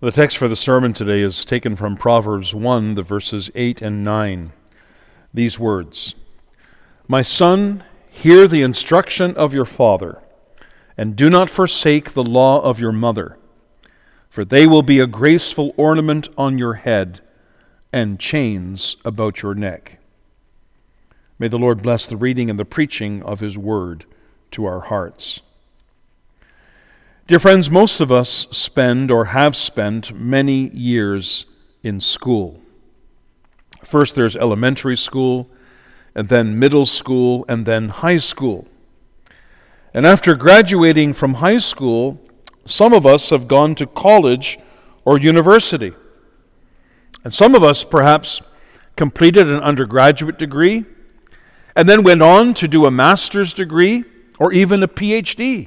The text for the sermon today is taken from Proverbs 1, the verses 8 and 9. These words, "My son, hear the instruction of your father, and do not forsake the law of your mother, for they will be a graceful ornament on your head and chains about your neck." May the Lord bless the reading and the preaching of His word to our hearts. Dear friends, most of us spend or have spent many years in school. First there's elementary school, and then middle school, and then high school. And after graduating from high school, some of us have gone to college or university. And some of us perhaps completed an undergraduate degree and then went on to do a master's degree or even a PhD.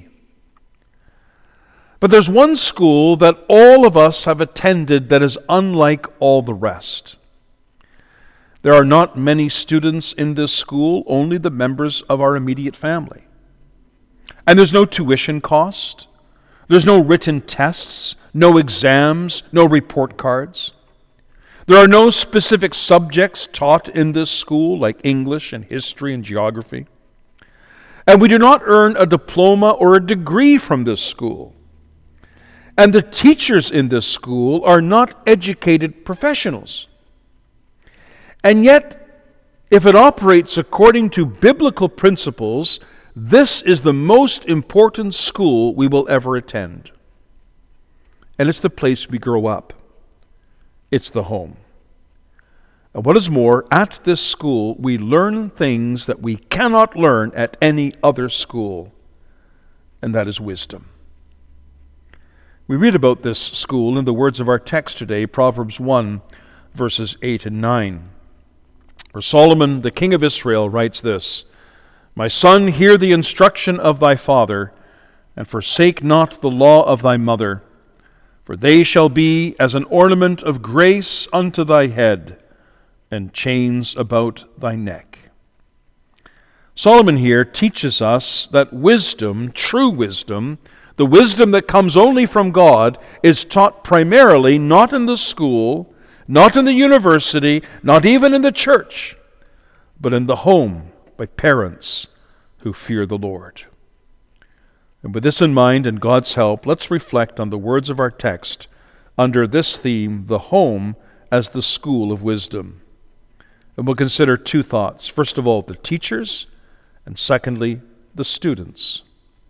But there's one school that all of us have attended that is unlike all the rest. There are not many students in this school, only the members of our immediate family. And there's no tuition cost. There's no written tests, no exams, no report cards. There are no specific subjects taught in this school like English and history and geography. And we do not earn a diploma or a degree from this school. And the teachers in this school are not educated professionals. And yet, if it operates according to biblical principles, this is the most important school we will ever attend. And it's the place we grow up. It's the home. And what is more, at this school, we learn things that we cannot learn at any other school, and that is wisdom. We read about this school in the words of our text today, Proverbs 1, verses 8 and 9. Where Solomon, the king of Israel, writes this, "My son, hear the instruction of thy father, and forsake not the law of thy mother, for they shall be as an ornament of grace unto thy head, and chains about thy neck." Solomon here teaches us that wisdom, true wisdom, the wisdom that comes only from God, is taught primarily not in the school, not in the university, not even in the church, but in the home by parents who fear the Lord. And with this in mind and God's help, let's reflect on the words of our text under this theme, the home as the school of wisdom. And we'll consider two thoughts. First of all, the teachers, and secondly, the students.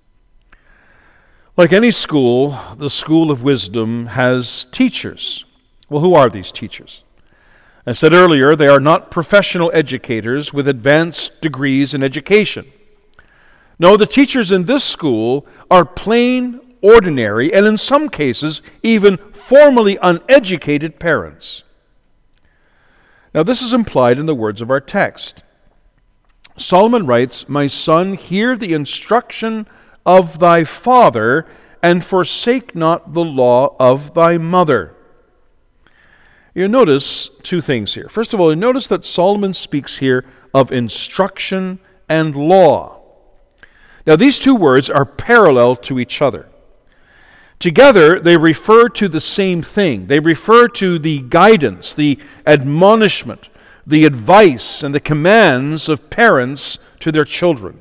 Like any school, the school of wisdom has teachers. Well, who are these teachers? I said earlier, they are not professional educators with advanced degrees in education. No, the teachers in this school are plain, ordinary, and in some cases, even formally uneducated parents. Now, this is implied in the words of our text. Solomon writes, "My son, hear the instruction of thy father, and forsake not the law of thy mother." You notice two things here. First of all, you notice that Solomon speaks here of instruction and law. Now, these two words are parallel to each other. Together, they refer to the same thing. They refer to the guidance, the admonishment, the advice, and the commands of parents to their children.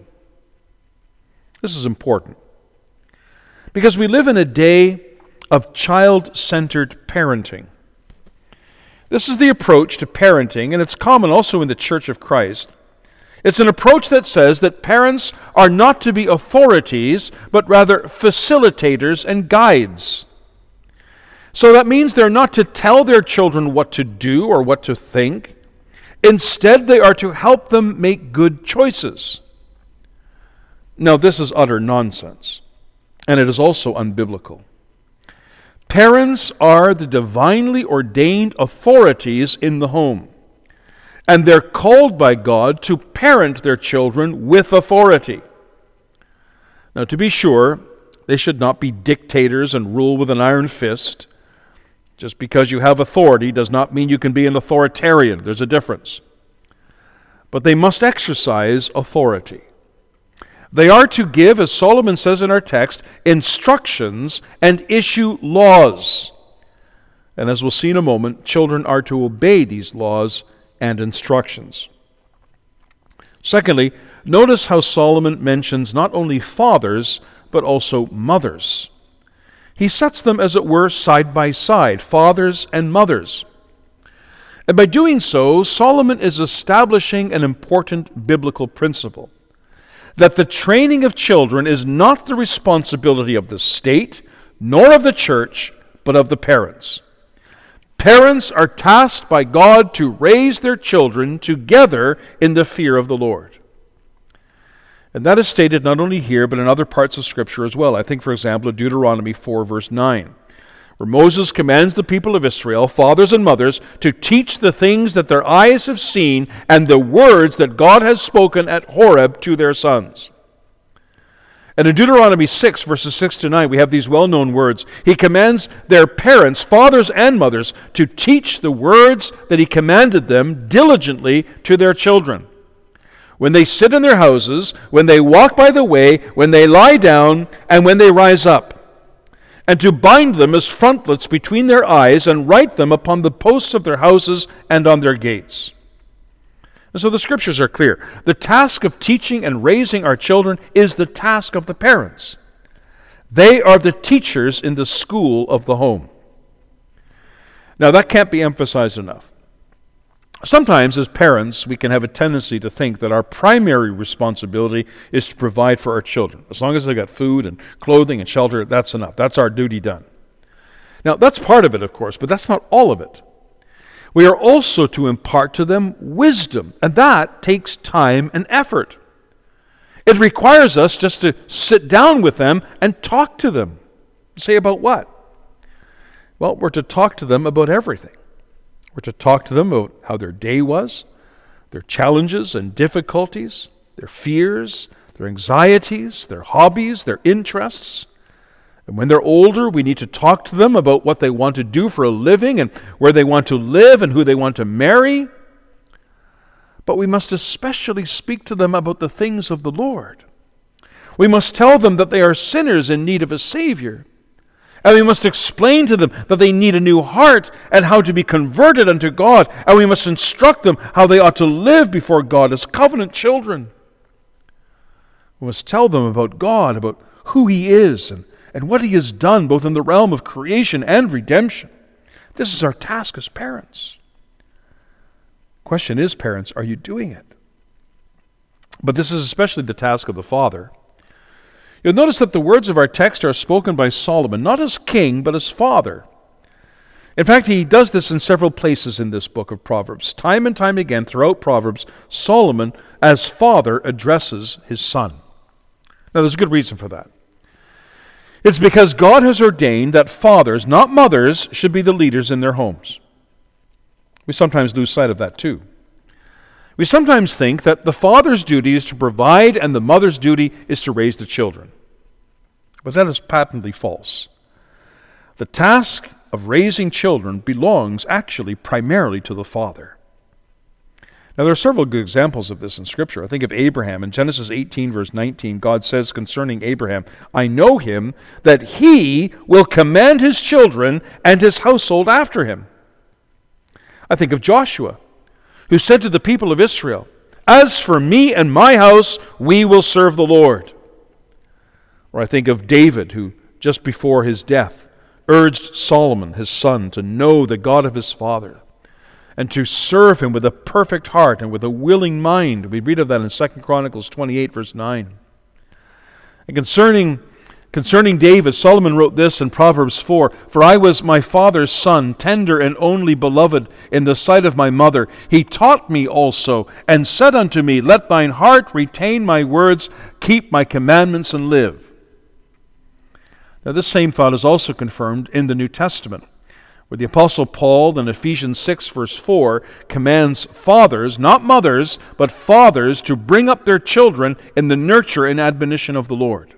This is important because we live in a day of child-centered parenting. This is the approach to parenting, and it's common also in the Church of Christ. It's an approach that says that parents are not to be authorities, but rather facilitators and guides. So that means they're not to tell their children what to do or what to think. Instead, they are to help them make good choices. Now, this is utter nonsense, and it is also unbiblical. Parents are the divinely ordained authorities in the home, and they're called by God to parent their children with authority. Now, to be sure, they should not be dictators and rule with an iron fist. Just because you have authority does not mean you can be an authoritarian. There's a difference. But they must exercise authority. They are to give, as Solomon says in our text, instructions and issue laws. And as we'll see in a moment, children are to obey these laws and instructions. Secondly, notice how Solomon mentions not only fathers, but also mothers. He sets them, as it were, side by side, fathers and mothers. And by doing so, Solomon is establishing an important biblical principle, that the training of children is not the responsibility of the state, nor of the church, but of the parents. Parents are tasked by God to raise their children together in the fear of the Lord. And that is stated not only here, but in other parts of Scripture as well. I think, for example, of Deuteronomy 4, verse 9, where Moses commands the people of Israel, fathers and mothers, to teach the things that their eyes have seen and the words that God has spoken at Horeb to their sons. And in Deuteronomy 6, verses 6 to 9, we have these well-known words. He commands their parents, fathers and mothers, to teach the words that He commanded them diligently to their children. When they sit in their houses, when they walk by the way, when they lie down, and when they rise up, and to bind them as frontlets between their eyes, and write them upon the posts of their houses and on their gates. And so the Scriptures are clear. The task of teaching and raising our children is the task of the parents. They are the teachers in the school of the home. Now, that can't be emphasized enough. Sometimes, as parents, we can have a tendency to think that our primary responsibility is to provide for our children. As long as they've got food and clothing and shelter, that's enough. That's our duty done. Now, that's part of it, of course, but that's not all of it. We are also to impart to them wisdom, and that takes time and effort. It requires us just to sit down with them and talk to them. Say about what? Well, we're to talk to them about everything. We're to talk to them about how their day was, their challenges and difficulties, their fears, their anxieties, their hobbies, their interests. And when they're older, we need to talk to them about what they want to do for a living and where they want to live and who they want to marry. But we must especially speak to them about the things of the Lord. We must tell them that they are sinners in need of a Savior. And we must explain to them that they need a new heart and how to be converted unto God. And we must instruct them how they ought to live before God as covenant children. We must tell them about God, about who He is and what He has done both in the realm of creation and redemption. This is our task as parents. Question is, parents, are you doing it? But this is especially the task of the father. You'll notice that the words of our text are spoken by Solomon, not as king, but as father. In fact, he does this in several places in this book of Proverbs. Time and time again, throughout Proverbs, Solomon, as father, addresses his son. Now, there's a good reason for that. It's because God has ordained that fathers, not mothers, should be the leaders in their homes. We sometimes lose sight of that too. We sometimes think that the father's duty is to provide and the mother's duty is to raise the children. But that is patently false. The task of raising children belongs actually primarily to the father. Now, there are several good examples of this in Scripture. I think of Abraham. In Genesis 18, verse 19, God says concerning Abraham, I know him, that he will command his children and his household after him. I think of Joshua, who said to the people of Israel, as for me and my house, we will serve the Lord. Or I think of David, who just before his death urged Solomon, his son, to know the God of his father and to serve him with a perfect heart and with a willing mind. We read of that in 2 Chronicles 28, verse 9. And concerning David, Solomon wrote this in Proverbs 4, for I was my father's son, tender and only beloved in the sight of my mother. He taught me also, and said unto me, let thine heart retain my words, keep my commandments, and live. Now this same thought is also confirmed in the New Testament, where the Apostle Paul in Ephesians 6, verse 4, commands fathers, not mothers, but fathers, to bring up their children in the nurture and admonition of the Lord.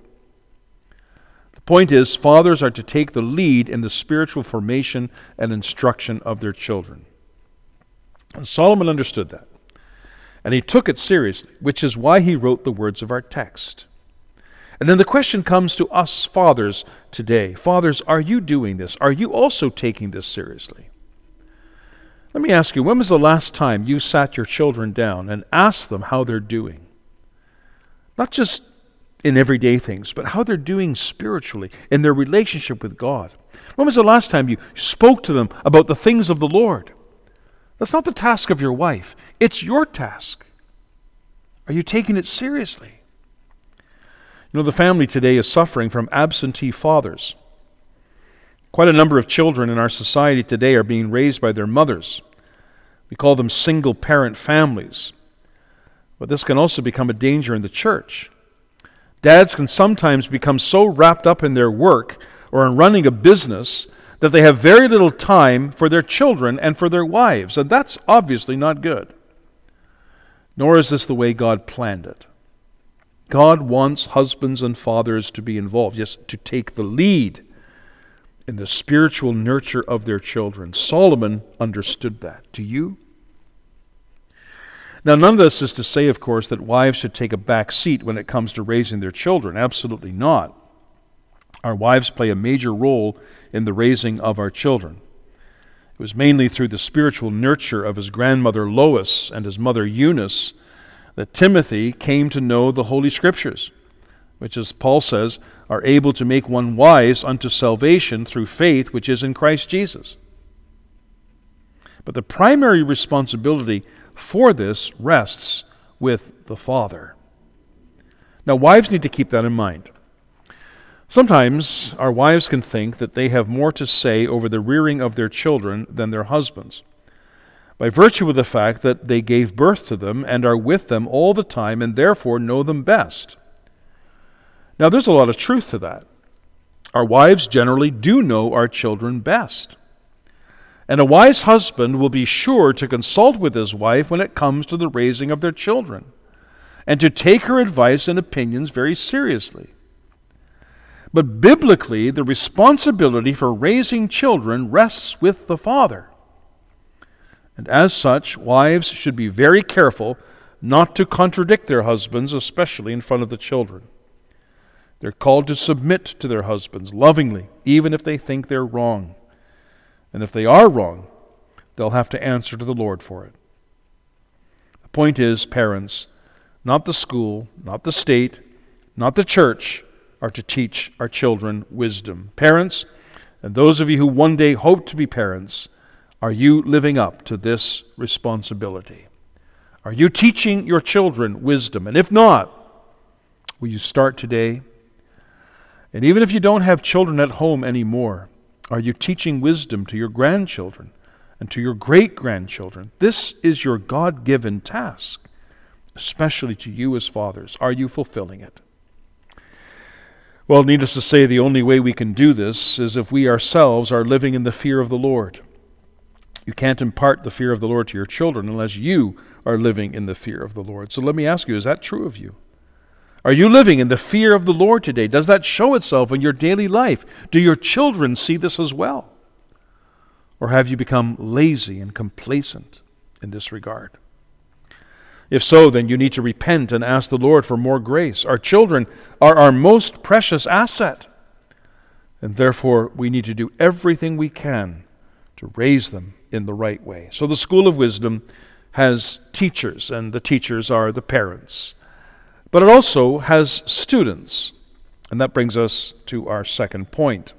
The point is, fathers are to take the lead in the spiritual formation and instruction of their children. And Solomon understood that, and he took it seriously, which is why he wrote the words of our text. And then the question comes to us fathers today. Fathers, are you doing this? Are you also taking this seriously? Let me ask you, when was the last time you sat your children down and asked them how they're doing? Not just in everyday things, but how they're doing spiritually, in their relationship with God. When was the last time you spoke to them about the things of the Lord? That's not the task of your wife. It's your task. Are you taking it seriously? You know, the family today is suffering from absentee fathers. Quite a number of children in our society today are being raised by their mothers. We call them single-parent families. But this can also become a danger in the church. Dads can sometimes become so wrapped up in their work or in running a business that they have very little time for their children and for their wives, and that's obviously not good. Nor is this the way God planned it. God wants husbands and fathers to be involved, yes, to take the lead in the spiritual nurture of their children. Solomon understood that. Do you? Now, none of this is to say, of course, that wives should take a back seat when it comes to raising their children. Absolutely not. Our wives play a major role in the raising of our children. It was mainly through the spiritual nurture of his grandmother Lois and his mother Eunice that Timothy came to know the Holy Scriptures, which, as Paul says, are able to make one wise unto salvation through faith which is in Christ Jesus. But the primary responsibility for this rests with the father. Now, wives need to keep that in mind. Sometimes our wives can think that they have more to say over the rearing of their children than their husbands, by virtue of the fact that they gave birth to them and are with them all the time and therefore know them best. Now, there's a lot of truth to that. Our wives generally do know our children best. And a wise husband will be sure to consult with his wife when it comes to the raising of their children, and to take her advice and opinions very seriously. But biblically, the responsibility for raising children rests with the father. And as such, wives should be very careful not to contradict their husbands, especially in front of the children. They're called to submit to their husbands lovingly, even if they think they're wrong. And if they are wrong, they'll have to answer to the Lord for it. The point is, parents, not the school, not the state, not the church, are to teach our children wisdom. Parents, and those of you who one day hope to be parents, are you living up to this responsibility? Are you teaching your children wisdom? And if not, will you start today? And even if you don't have children at home anymore, are you teaching wisdom to your grandchildren and to your great-grandchildren? This is your God-given task, especially to you as fathers. Are you fulfilling it? Well, needless to say, the only way we can do this is if we ourselves are living in the fear of the Lord. You can't impart the fear of the Lord to your children unless you are living in the fear of the Lord. So let me ask you, is that true of you? Are you living in the fear of the Lord today? Does that show itself in your daily life? Do your children see this as well? Or have you become lazy and complacent in this regard? If so, then you need to repent and ask the Lord for more grace. Our children are our most precious asset, and therefore we need to do everything we can to raise them in the right way. So the School of Wisdom has teachers, and the teachers are the parents. But it also has students, and that brings us to our second point.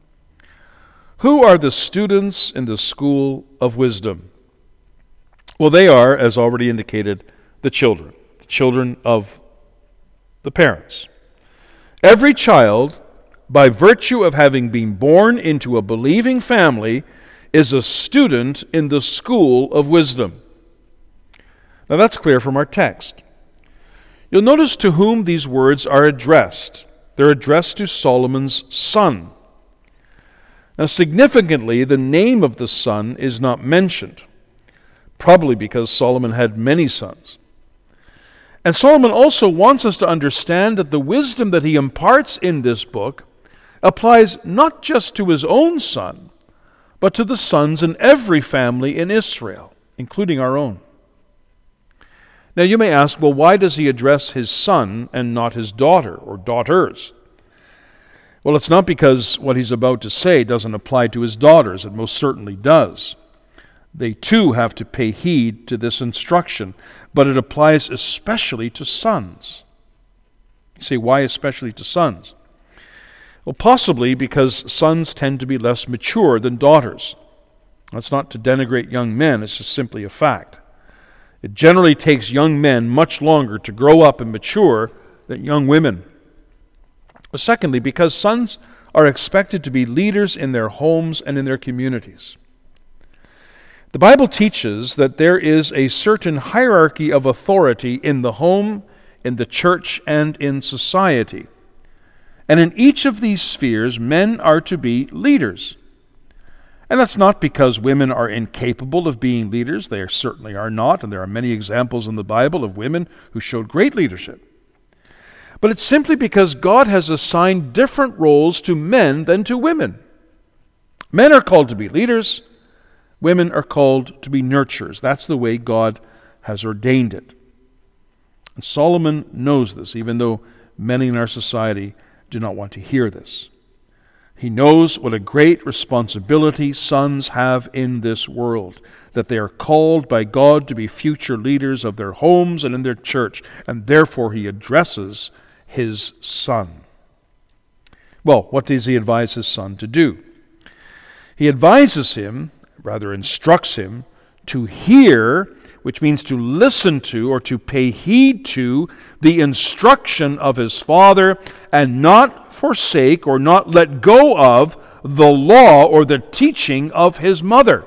Who are the students in the School of Wisdom? Well, they are, as already indicated, the children of the parents. Every child, by virtue of having been born into a believing family, is a student in the School of Wisdom. Now that's clear from our text. You'll notice to whom these words are addressed. They're addressed to Solomon's son. Now, significantly, the name of the son is not mentioned, probably because Solomon had many sons. And Solomon also wants us to understand that the wisdom that he imparts in this book applies not just to his own son, but to the sons in every family in Israel, including our own. Now you may ask, well, why does he address his son and not his daughter or daughters? Well, it's not because what he's about to say doesn't apply to his daughters. It most certainly does. They too have to pay heed to this instruction, but it applies especially to sons. You say, why especially to sons? Well, possibly because sons tend to be less mature than daughters. That's not to denigrate young men, it's just simply a fact. It generally takes young men much longer to grow up and mature than young women. But secondly, because sons are expected to be leaders in their homes and in their communities. The Bible teaches that there is a certain hierarchy of authority in the home, in the church, and in society. And in each of these spheres, men are to be leaders. And that's not because women are incapable of being leaders. They certainly are not, and there are many examples in the Bible of women who showed great leadership. But it's simply because God has assigned different roles to men than to women. Men are called to be leaders. Women are called to be nurturers. That's the way God has ordained it. And Solomon knows this, even though many in our society do not want to hear this. He knows what a great responsibility sons have in this world, that they are called by God to be future leaders of their homes and in their church, and therefore he addresses his son. Well, what does he advise his son to do? He advises him, rather instructs him, to hear, which means to listen to or to pay heed to the instruction of his father and not forsake or not let go of the law or the teaching of his mother.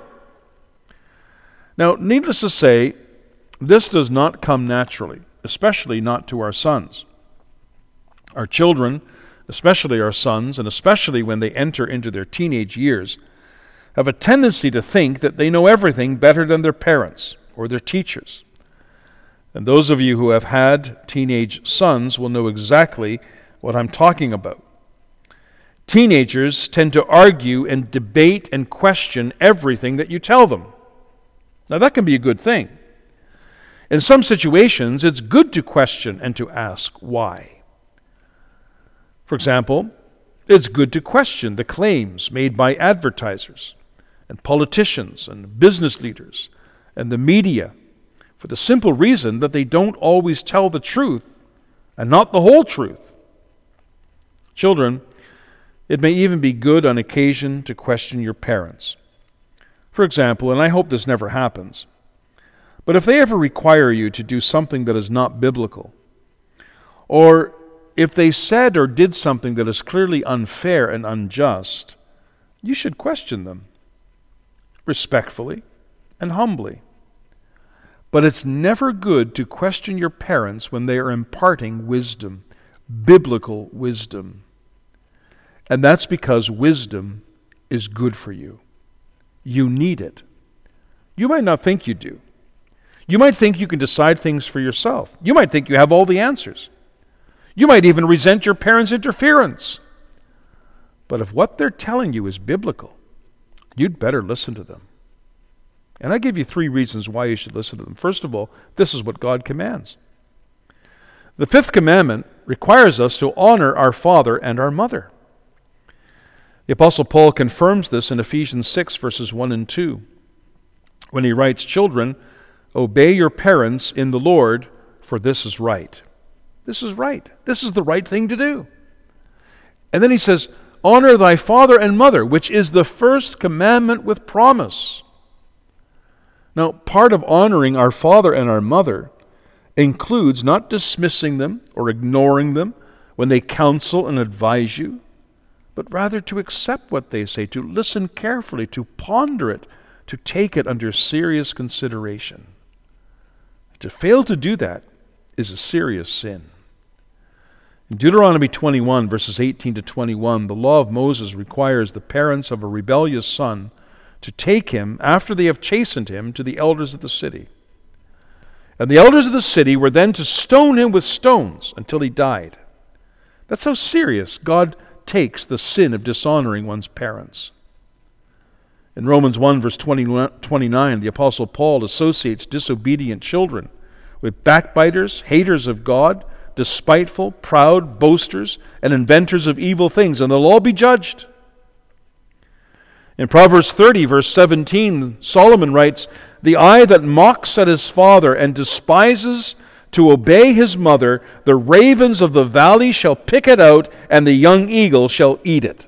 Now, needless to say, this does not come naturally, especially not to our sons. Our children, especially our sons, and especially when they enter into their teenage years, have a tendency to think that they know everything better than their parents or their teachers. And those of you who have had teenage sons will know exactly what I'm talking about. Teenagers tend to argue and debate and question everything that you tell them. Now that can be a good thing. In some situations, it's good to question and to ask why. For example, it's good to question the claims made by advertisers and politicians and business leaders and the media for the simple reason that they don't always tell the truth and not the whole truth. Children, it may even be good on occasion to question your parents. For example, and I hope this never happens, but if they ever require you to do something that is not biblical, or if they said or did something that is clearly unfair and unjust, you should question them respectfully and humbly. But it's never good to question your parents when they are imparting wisdom, biblical wisdom. And that's because wisdom is good for you. You need it. You might not think you do. You might think you can decide things for yourself. You might think you have all the answers. You might even resent your parents' interference. But if what they're telling you is biblical, you'd better listen to them. And I give you 3 reasons why you should listen to them. First of all, this is what God commands. The 5th commandment requires us to honor our father and our mother. The Apostle Paul confirms this in Ephesians 6, verses 1 and 2, when he writes, "Children, obey your parents in the Lord, for this is right." This is right. This is the right thing to do. And then he says, "Honor thy father and mother, which is the first commandment with promise." Now, part of honoring our father and our mother includes not dismissing them or ignoring them when they counsel and advise you, but rather to accept what they say, to listen carefully, to ponder it, to take it under serious consideration. To fail to do that is a serious sin. In Deuteronomy 21, verses 18 to 21, the law of Moses requires the parents of a rebellious son to take him, after they have chastened him, to the elders of the city. And the elders of the city were then to stone him with stones until he died. That's how serious God takes the sin of dishonoring one's parents. In Romans 1, verse 29, the Apostle Paul associates disobedient children with backbiters, haters of God, despiteful, proud, boasters, and inventors of evil things, and they'll all be judged. In Proverbs 30, verse 17, Solomon writes, "The eye that mocks at his father and despises to obey his mother, the ravens of the valley shall pick it out, and the young eagle shall eat it."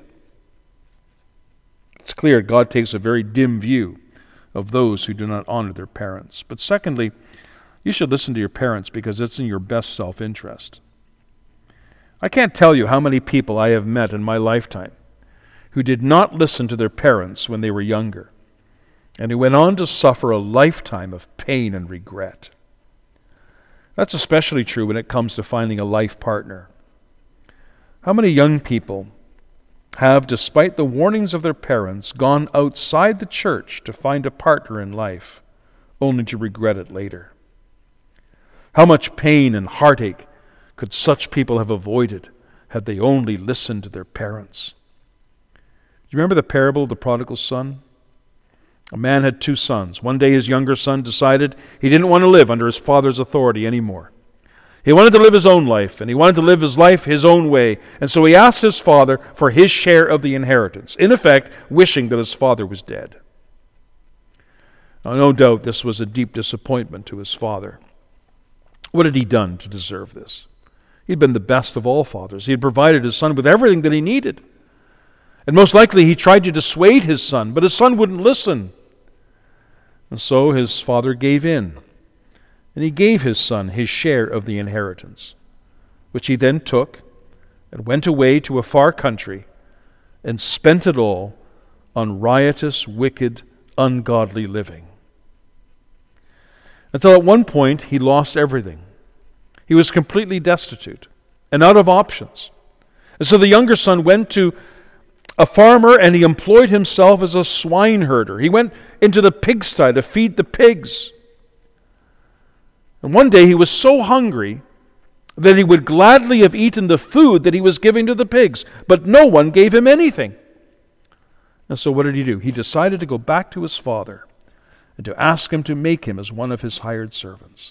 It's clear God takes a very dim view of those who do not honor their parents. But secondly, you should listen to your parents because it's in your best self-interest. I can't tell you how many people I have met in my lifetime who did not listen to their parents when they were younger, and who went on to suffer a lifetime of pain and regret. That's especially true when it comes to finding a life partner. How many young people have, despite the warnings of their parents, gone outside the church to find a partner in life, only to regret it later? How much pain and heartache could such people have avoided had they only listened to their parents? Do you remember the parable of the prodigal son? A man had 2 sons. One day his younger son decided he didn't want to live under his father's authority anymore. He wanted to live his own life, and he wanted to live his life his own way. And so he asked his father for his share of the inheritance, in effect, wishing that his father was dead. Now, no doubt this was a deep disappointment to his father. What had he done to deserve this? He'd been the best of all fathers. He had provided his son with everything that he needed. And most likely he tried to dissuade his son, but his son wouldn't listen. And so his father gave in, and he gave his son his share of the inheritance, which he then took and went away to a far country and spent it all on riotous, wicked, ungodly living. Until at one point he lost everything. He was completely destitute and out of options. And so the younger son went to a farmer, and he employed himself as a swine herder. He went into the pigsty to feed the pigs. And one day he was so hungry that he would gladly have eaten the food that he was giving to the pigs, but no one gave him anything. And so what did he do? He decided to go back to his father and to ask him to make him as one of his hired servants.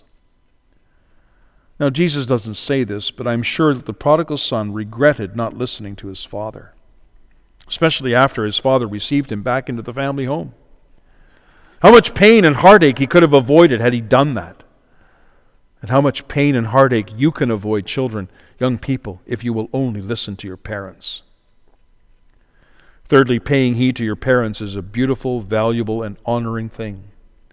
Now, Jesus doesn't say this, but I'm sure that the prodigal son regretted not listening to his father, especially after his father received him back into the family home. How much pain and heartache he could have avoided had he done that. And how much pain and heartache you can avoid, children, young people, if you will only listen to your parents. Thirdly, paying heed to your parents is a beautiful, valuable, and honoring thing.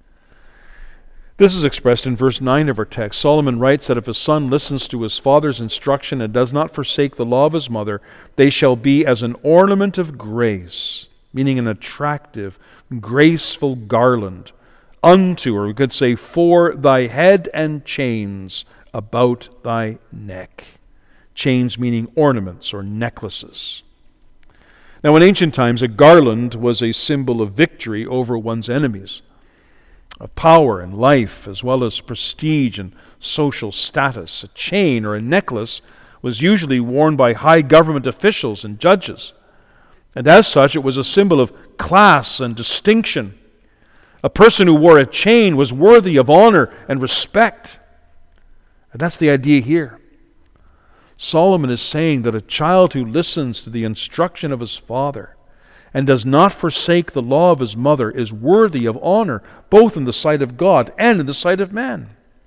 This is expressed in verse 9 of our text. Solomon writes that if a son listens to his father's instruction and does not forsake the law of his mother, they shall be as an ornament of grace, meaning an attractive, graceful garland, unto, or we could say, for thy head, and chains about thy neck. Chains meaning ornaments or necklaces. Now, in ancient times, a garland was a symbol of victory over one's enemies, of power and life, as well as prestige and social status. A chain or a necklace was usually worn by high government officials and judges. And as such, it was a symbol of class and distinction. A person who wore a chain was worthy of honor and respect. And that's the idea here. Solomon is saying that a child who listens to the instruction of his father and does not forsake the law of his mother is worthy of honor, both in the sight of God and in the sight of man.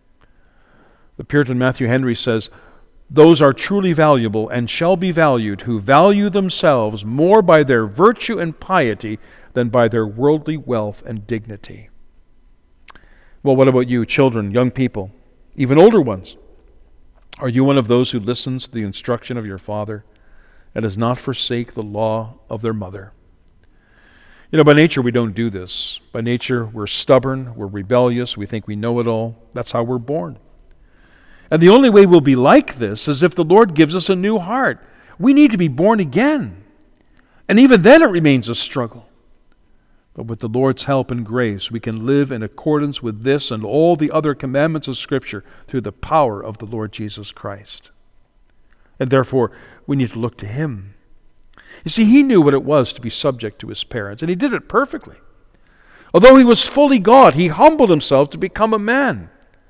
The Puritan Matthew Henry says, "Those are truly valuable and shall be valued who value themselves more by their virtue and piety than by their worldly wealth and dignity." Well, what about you, children, young people, even older ones? Are you one of those who listens to the instruction of your father and does not forsake the law of their mother? You know, by nature we don't do this. By nature we're stubborn, we're rebellious, we think we know it all. That's how we're born. And the only way we'll be like this is if the Lord gives us a new heart. We need to be born again. And even then it remains a struggle. But with the Lord's help and grace, we can live in accordance with this and all the other commandments of Scripture through the power of the Lord Jesus Christ. And therefore, we need to look to Him. You see, He knew what it was to be subject to His parents, and He did it perfectly. Although He was fully God, He humbled Himself to become a man.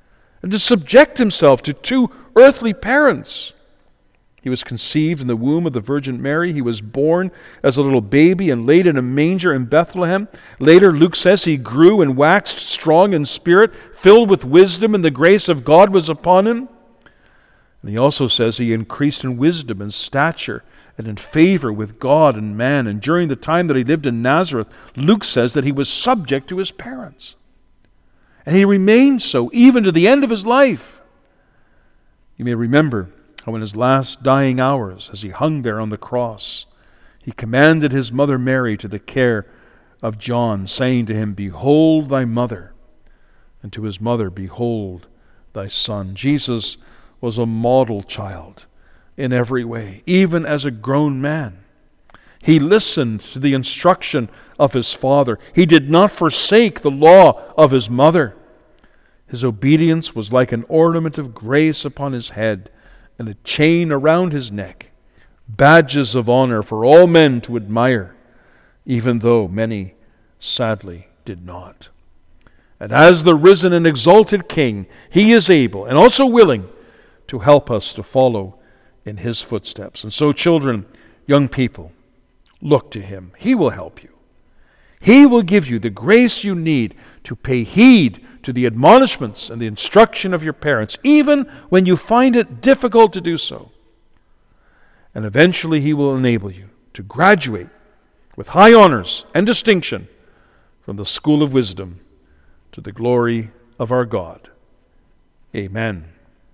and to subject himself to two earthly parents. He was conceived in the womb of the Virgin Mary. He was born as a little baby and laid in a manger in Bethlehem. Later, Luke says he grew and waxed strong in spirit, filled with wisdom, and the grace of God was upon him. And he also says he increased in wisdom and stature and in favor with God and man. And during the time that he lived in Nazareth, Luke says that he was subject to his parents. And he remained so even to the end of his life. You may remember how in his last dying hours, as he hung there on the cross, he commanded his mother Mary to the care of John, saying to him, "Behold thy mother," and to his mother, "Behold thy son." Jesus was a model child in every way, even as a grown man. He listened to the instruction of his father. He did not forsake the law of his mother. His obedience was like an ornament of grace upon his head and a chain around his neck, badges of honor for all men to admire, even though many sadly did not. And as the risen and exalted King, he is able and also willing to help us to follow in his footsteps. And so, children, young people, look to him. He will help you. He will give you the grace you need to pay heed to the admonishments and the instruction of your parents, even when you find it difficult to do so. And eventually he will enable you to graduate with high honors and distinction from the school of wisdom to the glory of our God. Amen.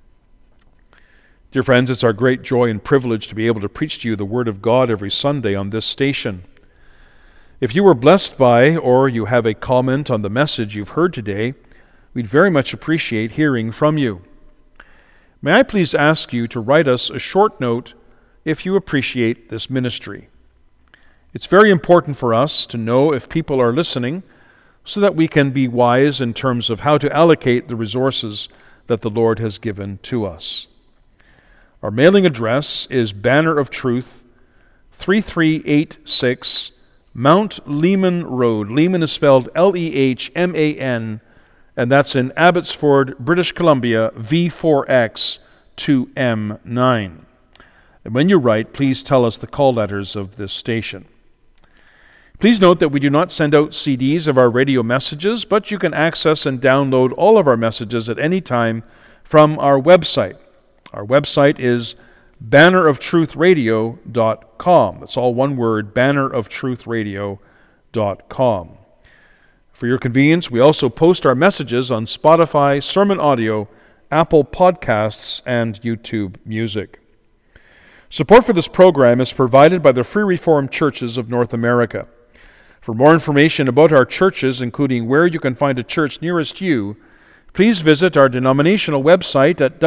Dear friends, it's our great joy and privilege to be able to preach to you the Word of God every Sunday on this station. If you were blessed by, or you have a comment on the message you've heard today, we'd very much appreciate hearing from you. May I please ask you to write us a short note if you appreciate this ministry. It's very important for us to know if people are listening so that we can be wise in terms of how to allocate the resources that the Lord has given to us. Our mailing address is Banner of Truth, 3386 Mount Lehman Road. Lehman is spelled Lehman, and that's in Abbotsford, British Columbia, V4X 2M9. And when you write, please tell us the call letters of this station. Please note that we do not send out CDs of our radio messages, but you can access and download all of our messages at any time from our website. Our website is banneroftruthradio.com. That's all one word, banneroftruthradio.com. For your convenience, we also post our messages on Spotify, Sermon Audio, Apple Podcasts, and YouTube Music. Support for this program is provided by the Free Reformed Churches of North America. For more information about our churches, including where you can find a church nearest you, please visit our denominational website at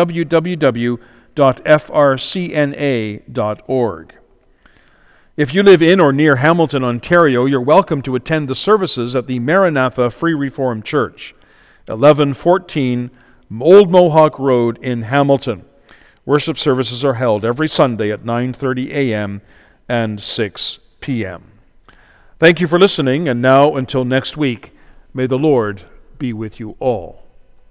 www.frcna.org. If you live in or near Hamilton, Ontario, you're welcome to attend the services at the Maranatha Free Reformed Church, 1114 Old Mohawk Road in Hamilton. Worship services are held every Sunday at 9:30 a.m. and 6 p.m. Thank you for listening, and now until next week, may the Lord be with you all.